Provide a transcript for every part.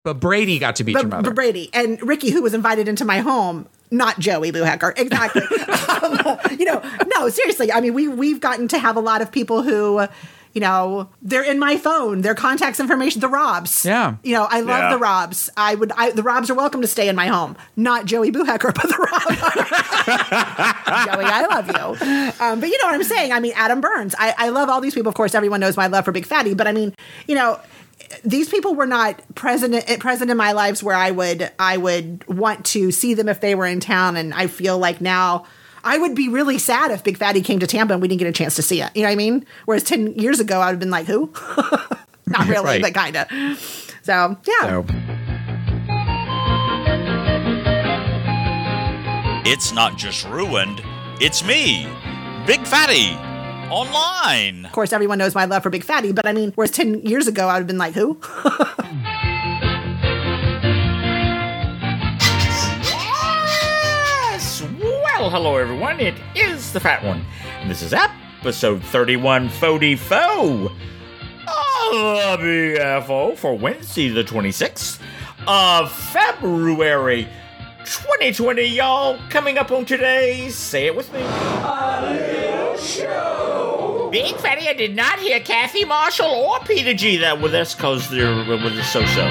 But Brady got to beat your mother. Brady. And Ricky, who was invited into my home, not Joey Boohacker. Exactly. No, seriously. I mean, we've gotten to have a lot of people who, they're in my phone, their contacts information, the Robs. Yeah. I love the Robs. The Robs are welcome to stay in my home. Not Joey Boohacker, but the Robs. Joey, I love you. But you know what I'm saying? I mean, Adam Burns. I love all these people. Of course, everyone knows my love for Big Fatty. But I mean, these people were not present in my lives where I would want to see them if they were in town. And I feel like now I would be really sad if Big Fatty came to Tampa and we didn't get a chance to see it. You know what I mean? Whereas 10 years ago, I would have been like, who? Not really, right. But kind of. So, yeah. It's not just ruined. It's me, Big Fatty. Online. Of course, everyone knows my love for Big Fatty, but I mean, whereas 10 years ago, I would have been like, who? Yes! Well, hello, everyone. It is the Fat One, and this is episode 3144 of the BFO for Wednesday, the 26th of February, 2020, y'all. Coming up on today, say it with me. A little show. Big Fatty, I did not hear Kathy Marshall or Peter G that with us because they're with the so-so.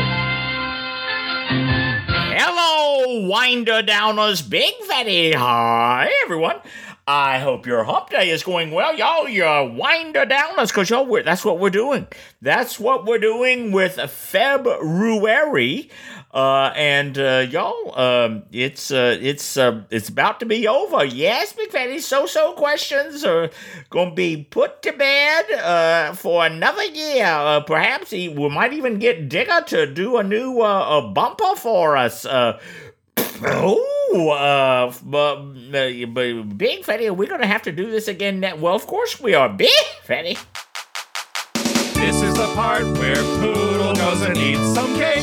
Hello, Winder Downers, Big Fatty. Hi, everyone. I hope your hump day is going well, y'all. You're Winder Downers because y'all, that's what we're doing. That's what we're doing with February. Y'all, it's about to be over. Yes, Big Fatty, so questions are going to be put to bed, for another year. Perhaps we might even get Digger to do a new, bumper for us. Big Fatty, are we going to have to do this again? Well, of course we are, Big Fatty. This is the part where Poodle goes and eats some cake.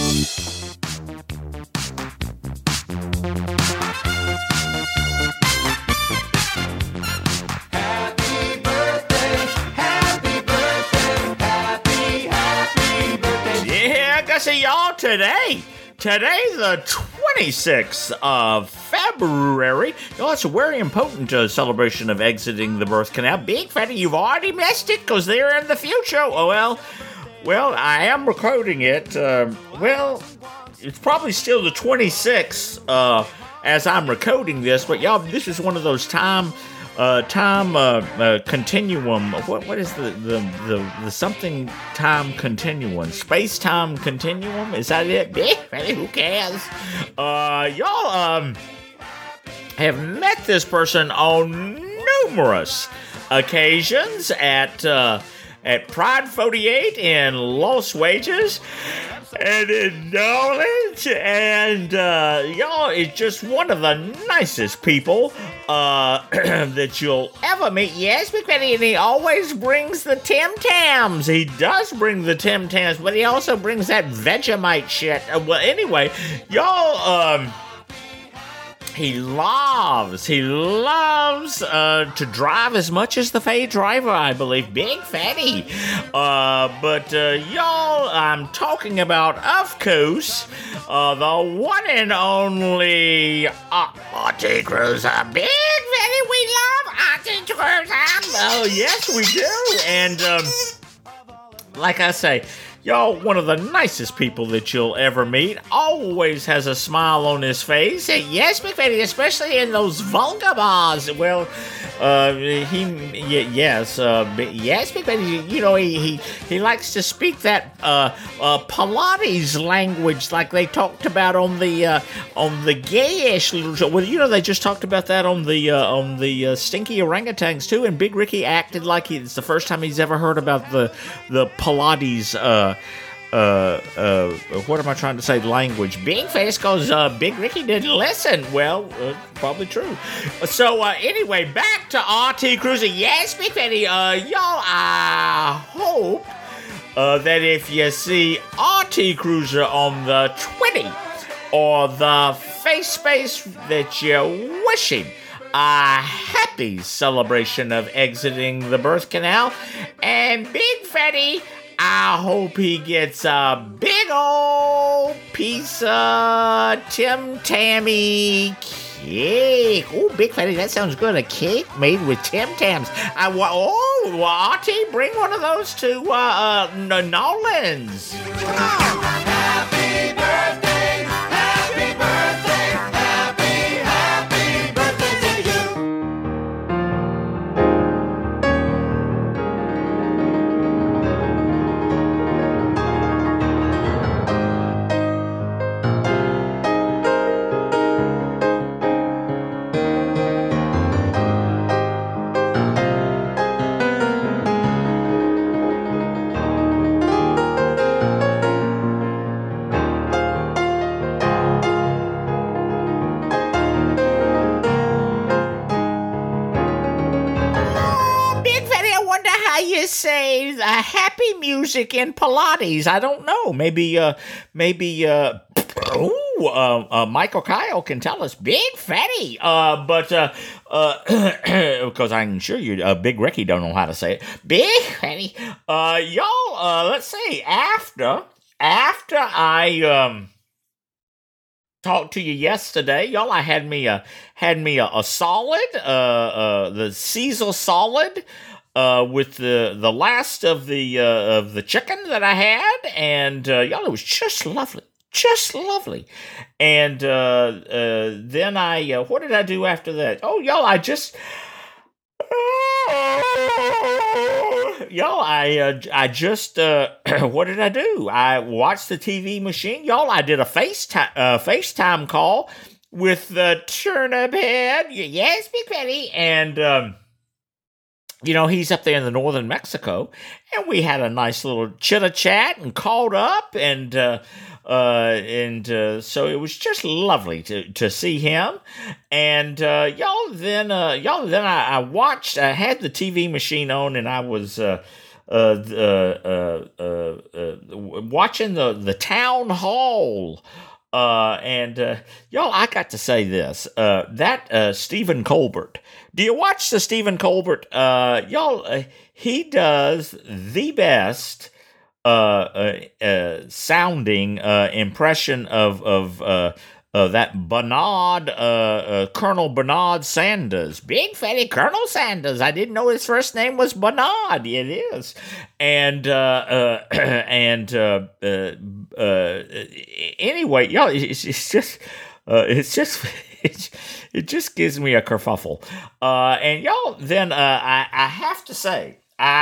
See y'all today, the 26th of February. Y'all, it's a very important celebration of exiting the birth canal. Big Fatty, you've already missed it because they're in the future. Oh, well, I am recording it. It's probably still the 26th as I'm recording this, but y'all, this is one of those time continuum. What is the something time continuum? Space time continuum? Is that it? Who cares? Y'all have met this person on numerous occasions at Pride 48 in Los Wages and in Knowledge, and y'all is just one of the nicest people that you'll ever meet. Yes, Big Fatty, and he always brings the Tim Tams. He does bring the Tim Tams, but he also brings that Vegemite shit. Well, anyway, y'all, He loves to drive as much as the Fay driver, I believe. Big Fatty. But y'all, I'm talking about, of course, the one and only Auntie Cruiser. Big Fatty, we love Auntie Cruiser. Oh, yes, we do. And like I say, y'all, one of the nicest people that you'll ever meet. Always has a smile on his face. Yes, Big Fatty, especially in those vulgar bars. Well, yes, Big Fatty. You know, he likes to speak that Pilates language, like they talked about on the gayish little show. Well, you know, they just talked about that on the Stinky Orangutans too. And Big Ricky acted like it's the first time he's ever heard about the Pilates. What am I trying to say? Language. Big face because Big Ricky didn't listen. Well, probably true. So anyway, back to RT Cruiser. Yes, Big Fatty. Y'all, I hope that if you see RT Cruiser on the 20 or the face space, that you wish him a happy celebration of exiting the birth canal. And Big Fatty, I hope he gets a big old piece of Tim Tammy cake. Oh, Big Fatty, that sounds good. A cake made with Tim Tams. Auntie, bring one of those to Nolan's. Happy birthday, happy birthday, happy birthday to you. Say happy music in Pilates. I don't know. Maybe Michael Kyle can tell us. Big Fatty. Because I'm sure you, Big Ricky, don't know how to say it. Big Fatty. Y'all. Let's see. After I talked to you yesterday, y'all, I had me a solid, the Caesar solid. With the last of the chicken that I had, and y'all, it was just lovely. And then I what did I do after that? Oh, y'all, I just what did I do? I watched the TV machine, y'all. I did a FaceTime call with the Turnip Head. Yes, Big Fatty, and he's up there in the northern Mexico, and we had a nice little chitter-chat and called up, and so it was just lovely to see him. And then I watched. I had the TV machine on, and I was watching the town hall. Y'all, I got to say this, that Stephen Colbert. Do you watch the Stephen Colbert? Y'all, he does the best sounding impression of that Bernard, Colonel Bernard Sanders. Big Fatty Colonel Sanders. I didn't know his first name was Bernard. It is. And anyway, y'all, it just gives me a kerfuffle. And y'all, then I have to say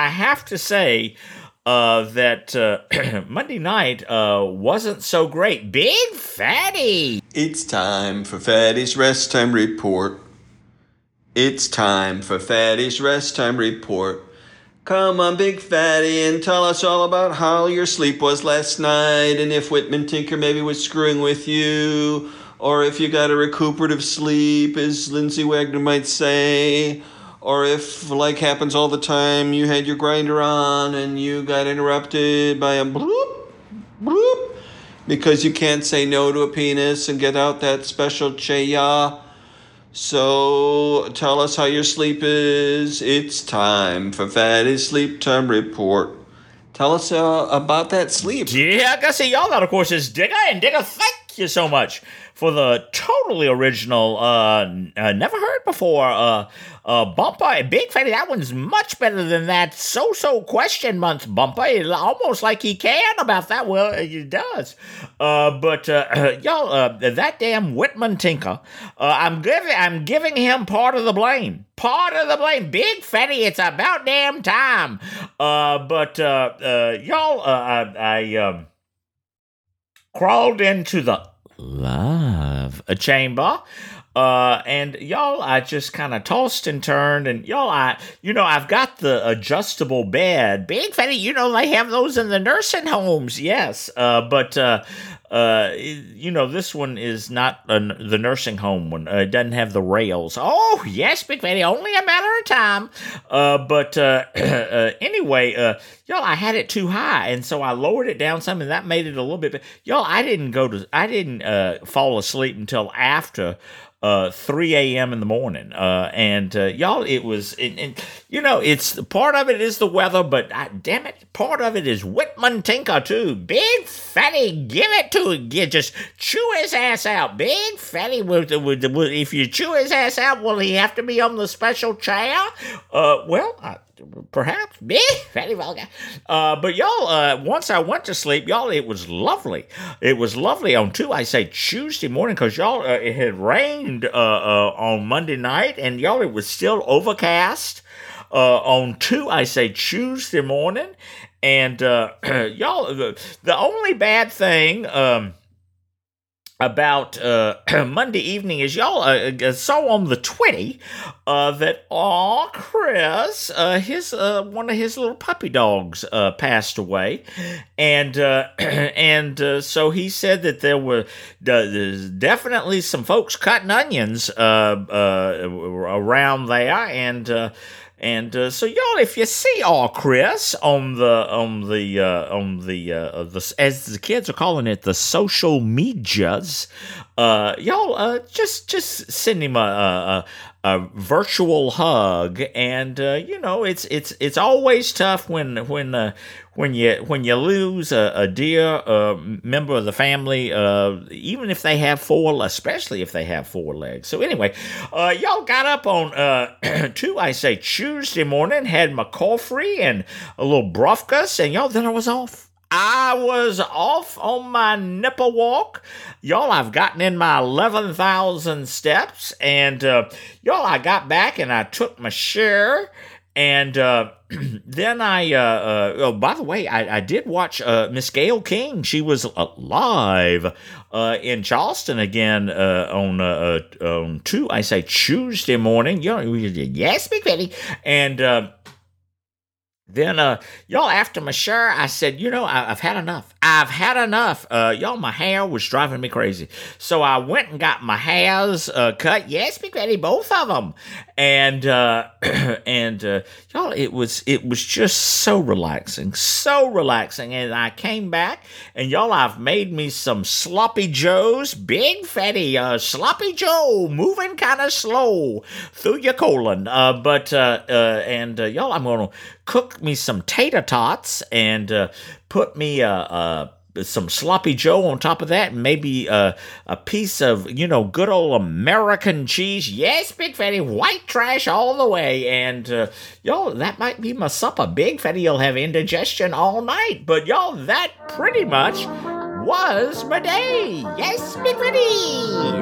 that Monday night wasn't so great. Big Fatty! It's time for Fatty's Rest Time Report. It's time for Fatty's Rest Time Report. Come on, Big Fatty, and tell us all about how your sleep was last night, and if Whitman Tinker maybe was screwing with you, or if you got a recuperative sleep, as Lindsay Wagner might say, or if, like happens all the time, you had your grinder on and you got interrupted by a bloop, bloop, because you can't say no to a penis and get out that special cheya. So tell us how your sleep is. It's time for Fatty's Sleep Time Report. Tell us about that sleep. Yeah, Gussie, y'all, that of course is Digger, and Digger, thank you so much for the totally original, never heard before, bumper. Big Fatty, that one's much better than that so question month bumper. It's almost like he can about that. Well, he does. But y'all, that damn Whitman Tinker, I'm giving him part of the blame. Part of the blame. Big Fatty, it's about damn time. But y'all, I crawled into the love chamber, and y'all, I just kind of tossed and turned, and y'all, I've got the adjustable bed. Big Fatty, they have those in the nursing homes, yes, but this one is not the nursing home one. It doesn't have the rails. Oh, yes, Big Fatty, only a matter of time. But anyway, y'all, I had it too high, and so I lowered it down some, and that made it a little bit. Y'all, I didn't fall asleep until after 3 a.m. in the morning. Y'all, it was, and it's part of it is the weather, but damn it, part of it is Whitman Tinker too. Big Fatty, give it to him. Just chew his ass out. Big Fatty, if you chew his ass out, will he have to be on the special chair? Perhaps. Big Fatty Vulgar. But y'all, once I went to sleep, y'all, it was lovely. It was lovely on Tuesday morning, because y'all, it had rained on Monday night, and y'all, it was still overcast on Tuesday morning. And y'all, the only bad thing about Monday evening is y'all saw on the Twitty that Chris, his one of his little puppy dogs passed away, and so he said that there were definitely some folks cutting onions around there, and so y'all, if you see Chris on the as the kids are calling it, the social medias, y'all, just send him a virtual hug, and it's always tough when you lose a dear member of the family, even if they have especially if they have four legs. So anyway, y'all got up on Tuesday morning, had my coffee and a little brofkas, and y'all, then I was off. I was off on my nipple walk. Y'all, I've gotten in my 11,000 steps, and y'all, I got back and I took my share, and then by the way, I did watch Miss Gayle King. She was live in Charleston again on Tuesday morning. Yes, Big Betty. And then, y'all, after my share, I said, I've had enough. I've had enough. Y'all, my hair was driving me crazy. So I went and got my hairs cut. Yes, Big Betty, both of them. And y'all, it was just so relaxing. And I came back, and y'all, I've made me some sloppy joes. Big Fatty, sloppy joe, moving kind of slow through your colon. But y'all, I'm going to cook me some tater tots and put me some sloppy joe on top of that, and maybe a piece of good old American cheese. Yes, Big Fatty, white trash all the way. And y'all, that might be my supper. Big Fatty, you'll have indigestion all night. But y'all, that pretty much was my day. Yes, Big Fatty.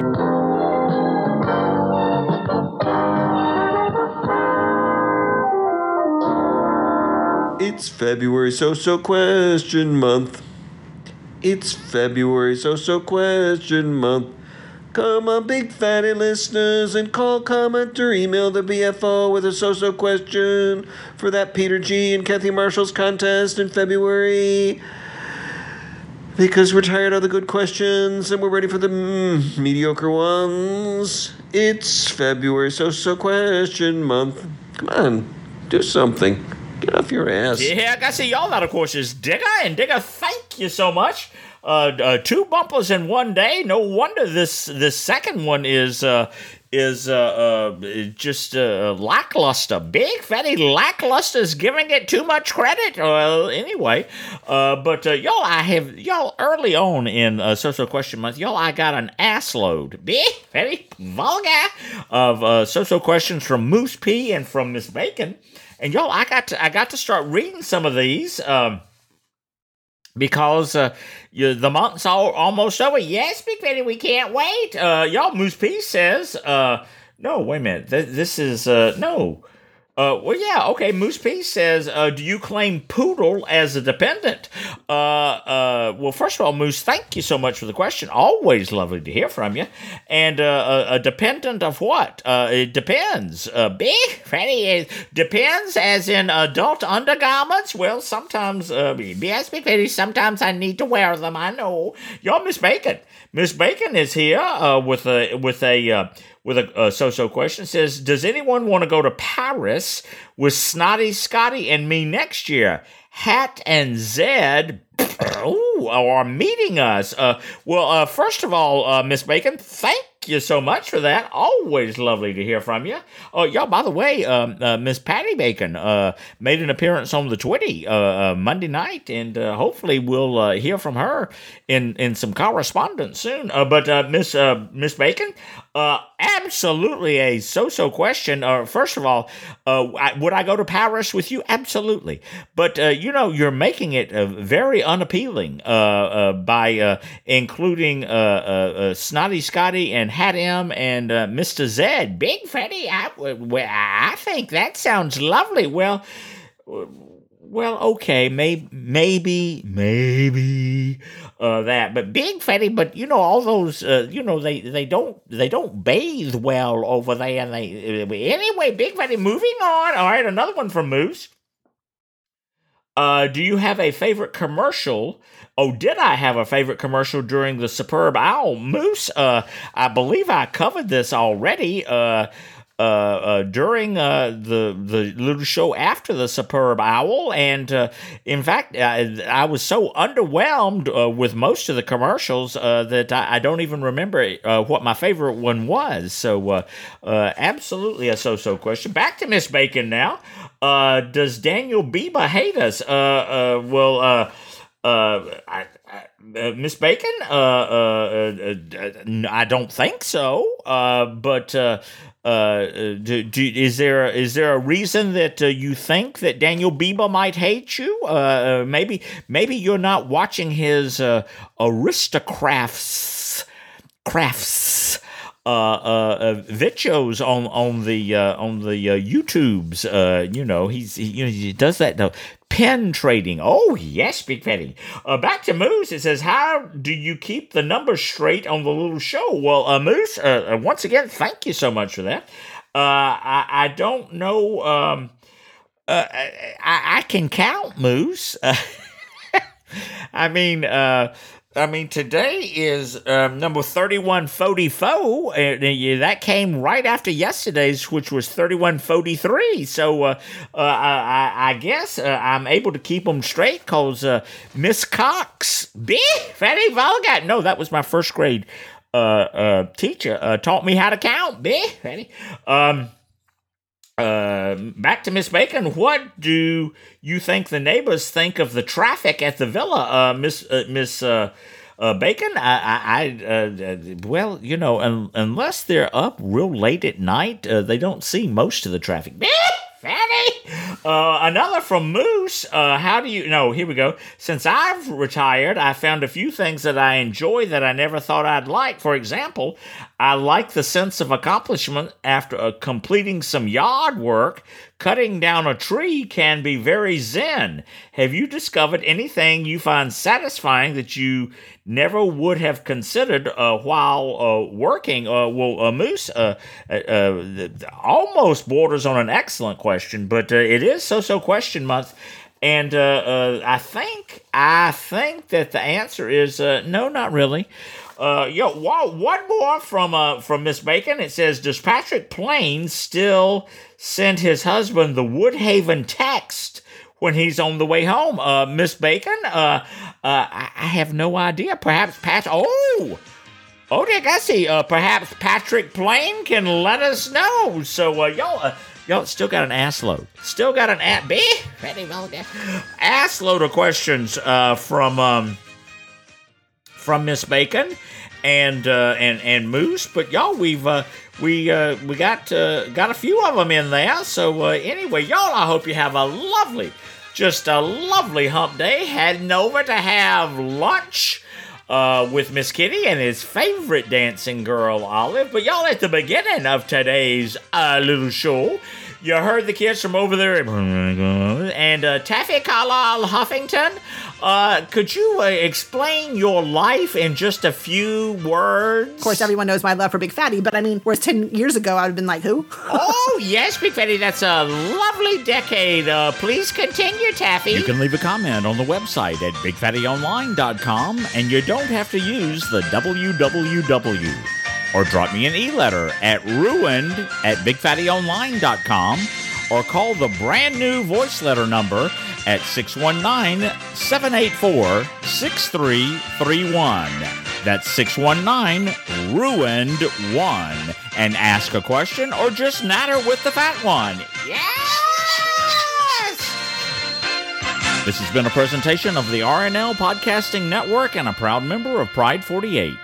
It's February so question month. It's February so question month. Come on, Big Fatty listeners, and call, comment, or email the BFO with a so question for that Peter G. and Kathy Marshall's contest in February. Because we're tired of the good questions and we're ready for the mediocre ones. It's February so question month. Come on, do something. Get off your ass. Yeah, I gotta say, y'all, that, of course, is Digger. And Digger, thank you so much. 2 bumpers in one day. No wonder this second one is just lackluster. Big Fatty lackluster is giving it too much credit. Anyway, but y'all early on in Social Question Month, y'all, I got an ass load. Big Fatty vulgar of social questions from Moose P and from Miss Bacon. And y'all, I got to start reading some of these because the month's almost over. Yes, Big Fatty, we can't wait. Y'all, Moose P says, no, wait a minute. This is no. Well, yeah, okay. Moose P says, do you claim Poodle as a dependent? Well, first of all, Moose, thank you so much for the question. Always lovely to hear from you. And a dependent of what? It depends. Big Fatty, it depends as in adult undergarments. Well, sometimes, yes, Big Fatty, sometimes I need to wear them. I know. Y'all, Miss Bacon. Miss Bacon is here with a so-so question. Says, does anyone want to go to Paris with Snotty Scotty and me next year? Hat and Zed are meeting us. Well, first of all, Miss Bacon, thank thank you so much for that. Always lovely to hear from you. Y'all, by the way, Miss Patty Bacon made an appearance on the Twitty Monday night, and hopefully we'll hear from her in some correspondence soon. But Miss Bacon, absolutely a so-so question. First of all, would I go to Paris with you? Absolutely. But, you're making it very unappealing by including Snotty Scotty and Hat M and Mr. Zed. Big Fatty, I think that sounds lovely. Well, okay, maybe that, but Big Fatty, but all those, they don't bathe well over there. And anyway, Big Fatty, moving on. All right, another one from Moose. Do you have a favorite commercial? Oh, did I have a favorite commercial during the Superb Owl? Moose, I believe I covered this already during the little show after the Superb Owl. And in fact, I was so underwhelmed with most of the commercials that I don't even remember what my favorite one was. So absolutely a so-so question. Back to Miss Bacon now. Does Daniel Biba hate us? Miss Bacon, I don't think so. But is there a reason that you think that Daniel Biba might hate you? Maybe you're not watching his Aristocrats videos on the YouTubes. He does that pen trading. Oh yes, Big Fatty. Back to Moose. It says, how do you keep the numbers straight on the little show? Well, Moose, once again, thank you so much for that. I don't know. I can count, Moose. I mean, today is number 3144. That came right after yesterday's, which was 3143. So I guess I'm able to keep them straight because Miss Cox, Fatty Volgat. No, that was my first grade teacher. Taught me how to count. Fatty. Back to Miss Bacon. What do you think the neighbors think of the traffic at the villa, Miss Bacon? Well, unless they're up real late at night, they don't see most of the traffic. Fatty. Another from Moose. How do you know? Here we go. Since I've retired, I found a few things that I enjoy that I never thought I'd like. For example, I like the sense of accomplishment after completing some yard work. Cutting down a tree can be very zen. Have you discovered anything you find satisfying that you never would have considered while working? Moose, almost borders on an excellent question, but it is so question month. And I think that the answer is no, not really. One more from Miss Bacon. It says, does Patrick Plain still send his husband the Woodhaven text when he's on the way home? Miss Bacon, I have no idea. Perhaps dear Gussie, perhaps Patrick Plain can let us know. So y'all still got an ass load. Still got an ass load of questions from Miss Bacon and Moose, but y'all, we got a few of them in there. So anyway, y'all, I hope you have a lovely hump day. Heading over to have lunch with Miss Kitty and his favorite dancing girl, Olive. But y'all, at the beginning of today's little show, you heard the kids from over there and Taffy Carlisle Huffington. Could you explain your life in just a few words? Of course, everyone knows my love for Big Fatty, but I mean, whereas 10 years ago, I would have been like, who? Oh, yes, Big Fatty, that's a lovely decade. Please continue, Taffy. You can leave a comment on the website at bigfattyonline.com, and you don't have to use the www. Or drop me an e-letter at ruined@bigfattyonline.com, or call the brand new voice letter number at 619-784-6331. That's 619-RUINED-1. And ask a question or just natter with the fat one. Yes! This has been a presentation of the RNL Podcasting Network and a proud member of Pride 48.